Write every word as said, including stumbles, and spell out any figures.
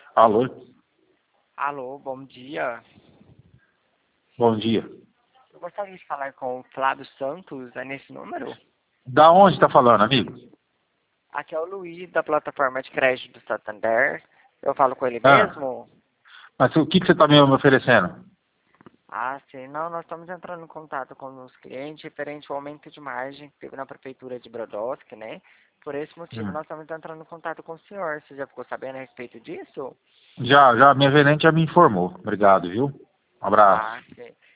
Alô? Alô, bom dia. Bom dia. Eu gostaria de falar com o Flávio Santos, é nesse número? Da onde está falando, amigo? Aqui é o Luiz, da plataforma de crédito do Santander. Eu falo com ele Ah, mesmo? mas o que, que você está me oferecendo? Ah, sim. Não, nós estamos entrando em contato com os clientes referente ao aumento de margem que teve na prefeitura de Brodowski, né? Por esse motivo, Hum. nós estamos entrando em contato com o senhor. Você já ficou sabendo a respeito disso? Já, já, minha gerente já me informou. Obrigado, viu? Um abraço. Ah, sim.